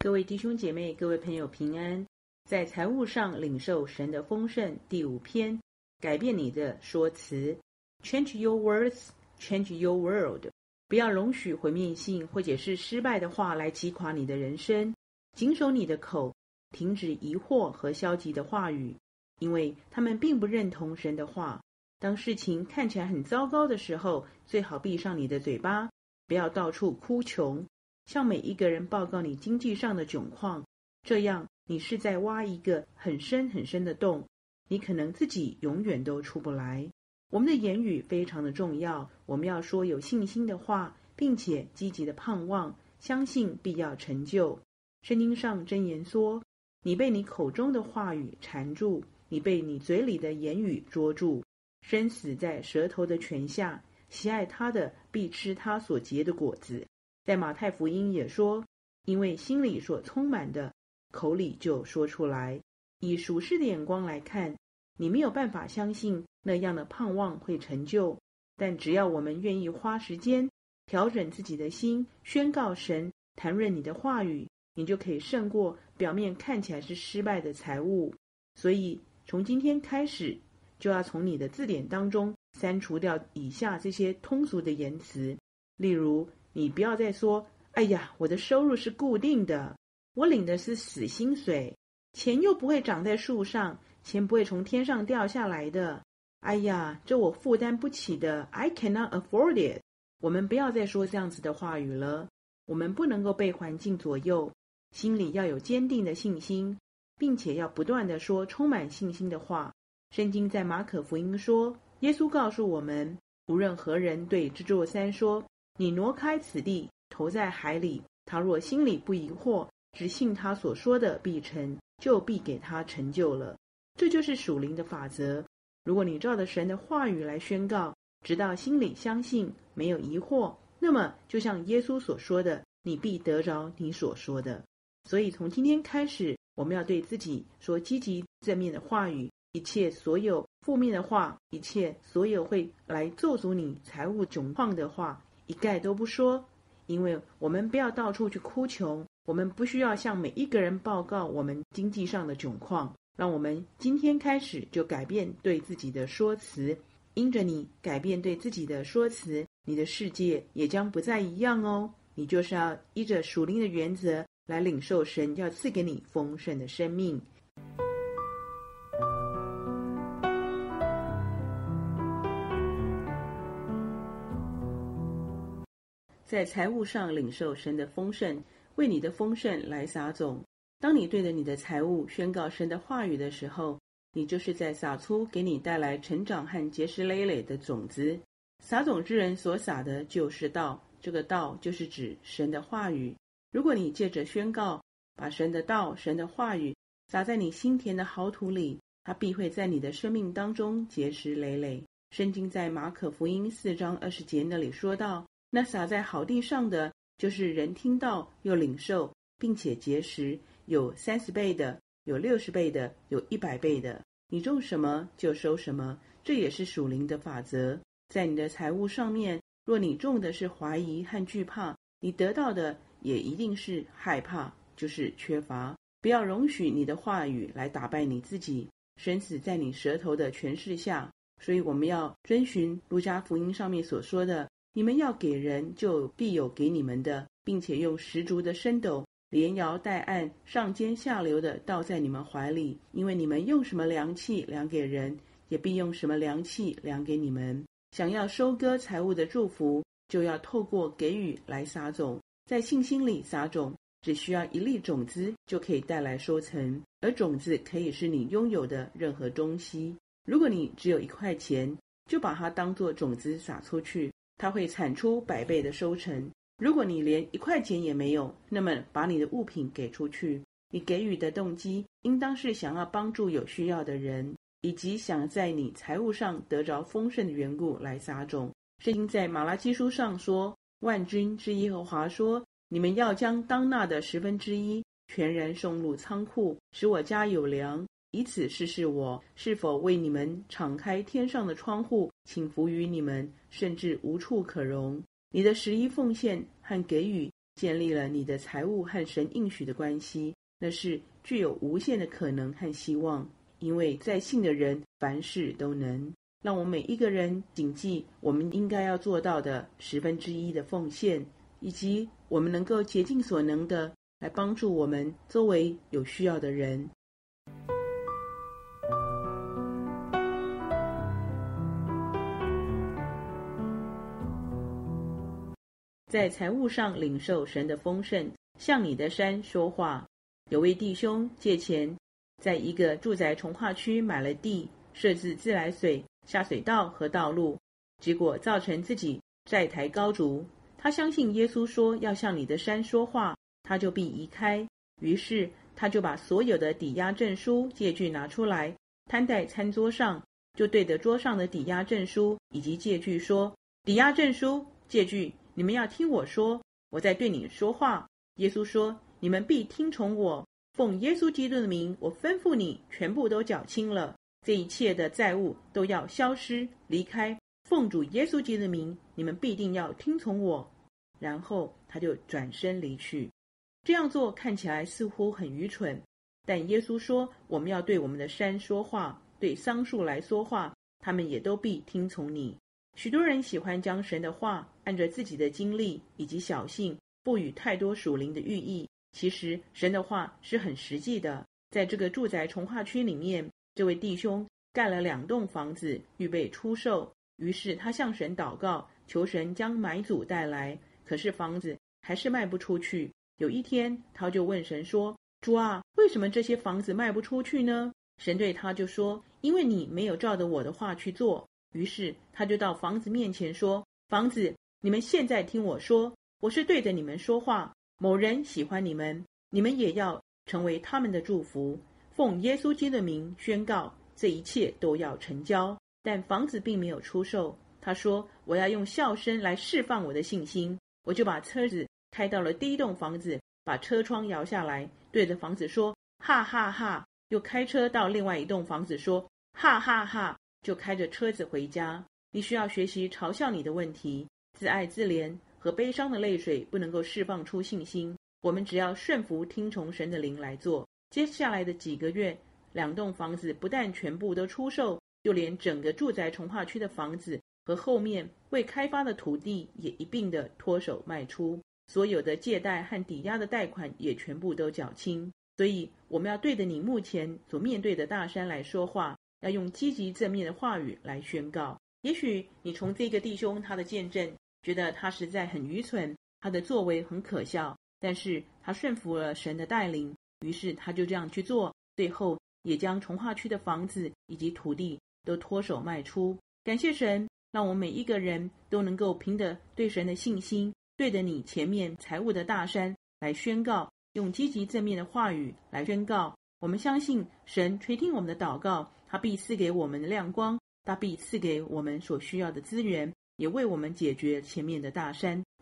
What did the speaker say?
各位弟兄姐妹，各位朋友平安。在财务上领受神的丰盛第5篇，改变你的说辞。 Change your words, change your world。 不要容许毁灭性或者是失败的话来击垮你的人生。谨守你的口，停止疑惑和消极的话语，因为他们并不认同神的话。当事情看起来很糟糕的时候，最好闭上你的嘴巴，不要到处哭穷，向每一个人报告你经济上的窘况，这样你是在挖一个很深很深的洞，你可能自己永远都出不来。我们的言语非常的重要，我们要说有信心的话，并且积极的盼望，相信必要成就。圣经上箴言说，你被你口中的话语缠住，你被你嘴里的言语捉住。生死在舌头的泉下，喜爱他的必吃他所结的果子。在马太福音也说，因为心里所充满的，口里就说出来。以属世的眼光来看，你没有办法相信那样的盼望会成就，但只要我们愿意花时间调整自己的心，宣告神，谈论你的话语，你就可以胜过表面看起来是失败的财务。所以从今天开始，就要从你的字典当中删除掉以下这些通俗的言辞。例如，你不要再说，哎呀，我的收入是固定的，我领的是死薪水，钱又不会长在树上，钱不会从天上掉下来的，哎呀，这我负担不起的， I cannot afford it。 我们不要再说这样子的话语了。我们不能够被环境左右，心里要有坚定的信心，并且要不断地说充满信心的话。圣经在马可福音说，耶稣告诉我们，无论何人对这座山说，你挪开此地，投在海里，他若心里不疑惑，只信他所说的必成，就必给他成就了。这就是属灵的法则。如果你照着神的话语来宣告，直到心里相信，没有疑惑，那么就像耶稣所说的，你必得着你所说的。所以从今天开始，我们要对自己说积极正面的话语，一切所有负面的话，一切所有会来咒诅你财务窘况的话，一概都不说。因为我们不要到处去哭穷，我们不需要向每一个人报告我们经济上的窘况。让我们今天开始就改变对自己的说辞，因着你改变对自己的说辞，你的世界也将不再一样哦。你就是要依着属灵的原则来领受神要赐给你丰盛的生命。在财务上领受神的丰盛，为你的丰盛来撒种。当你对着你的财务宣告神的话语的时候，你就是在撒出给你带来成长和结实累累的种子。撒种之人所撒的就是道，这个道就是指神的话语。如果你借着宣告，把神的道、神的话语撒在你心田的好土里，它必会在你的生命当中结实累累。圣经在马可福音4章20节那里说到，那撒在好地上的，就是人听到又领受，并且结实，有30倍的，有60倍的，有100倍的。你种什么就收什么，这也是属灵的法则。在你的财务上面，若你种的是怀疑和惧怕，你得到的也一定是害怕，就是缺乏。不要容许你的话语来打败你自己，生死在你舌头的权势下。所以我们要遵循路加福音上面所说的，你们要给人，就必有给你们的，并且用10足的升斗，连摇带按，上尖下流的倒在你们怀里，因为你们用什么量器量给人，也必用什么量器量给你们。想要收割财物的祝福，就要透过给予来撒种。在信心里撒种，只需要1粒种子就可以带来收成，而种子可以是你拥有的任何东西。如果你只有1块钱，就把它当作种子撒出去，它会产出100倍的收成。如果你连1块钱也没有，那么把你的物品给出去。你给予的动机应当是想要帮助有需要的人，以及想在你财务上得着丰盛的缘故来撒种。圣经在马拉基书上说，万军之耶和华说，你们要将当纳的1/10全然送入仓库，使我家有粮，以此试试我是否为你们敞开天上的窗户，倾福于你们，甚至无处可容。你的11奉献和给予建立了你的财务和神应许的关系，那是具有无限的可能和希望，因为在信的人凡事都能。让我们每一个人谨记我们应该要做到的1/10的奉献，以及我们能够竭尽所能的来帮助我们周围有需要的人。在财务上领受神的丰盛，向你的山说话。有位弟兄借钱，在一个住宅重划区买了地，设置自来水、下水道和道路，结果造成自己债台高筑。他相信耶稣说要向你的山说话，他就必移开。于是他就把所有的抵押证书、借据拿出来，摊在餐桌上，就对着桌上的抵押证书以及借据说：抵押证书、借据，你们要听我说，我在对你说话。耶稣说：你们必听从我，奉耶稣基督的名，我吩咐你，全部都缴清了，这一切的债务都要消失离开。奉主耶稣基督的名，你们必定要听从我。然后他就转身离去。这样做看起来似乎很愚蠢，但耶稣说我们要对我们的山说话，对桑树来说话，他们也都必听从你。许多人喜欢将神的话按着自己的经历以及小性赋予太多属灵的寓意，其实神的话是很实际的。在这个住宅重划区里面，这位弟兄盖了2栋房子预备出售，于是他向神祷告，求神将买主带来，可是房子还是卖不出去。有一天他就问神说：主啊，为什么这些房子卖不出去呢？神对他就说：因为你没有照着我的话去做。于是他就到房子面前说：房子，你们现在听我说，我是对着你们说话。某人喜欢你们，你们也要成为他们的祝福。奉耶稣基督的名宣告，这一切都要成交。但房子并没有出售。他说：我要用笑声来释放我的信心。我就把车子开到了第一栋房子，把车窗摇下来，对着房子说：哈哈哈！又开车到另外一栋房子说：哈哈哈！就开着车子回家。你需要学习嘲笑你的问题，自爱自怜和悲伤的泪水不能够释放出信心。我们只要顺服听从神的灵来做。接下来的几个月，2栋房子不但全部都出售，就连整个住宅重划区的房子和后面未开发的土地也一并的脱手卖出，所有的借贷和抵押的贷款也全部都缴清。所以我们要对着你目前所面对的大山来说话，要用积极正面的话语来宣告。也许你从这个弟兄他的见证觉得他实在很愚蠢，他的作为很可笑，但是他顺服了神的带领，于是他就这样去做，最后也将重划区的房子以及土地都脱手卖出。感谢神，让我们每一个人都能够凭着对神的信心，对着你前面财务的大山来宣告，用积极正面的话语来宣告。我们相信神垂听我们的祷告，他必赐给我们的亮光，他必赐给我们所需要的资源，也为我们解决前面的大山。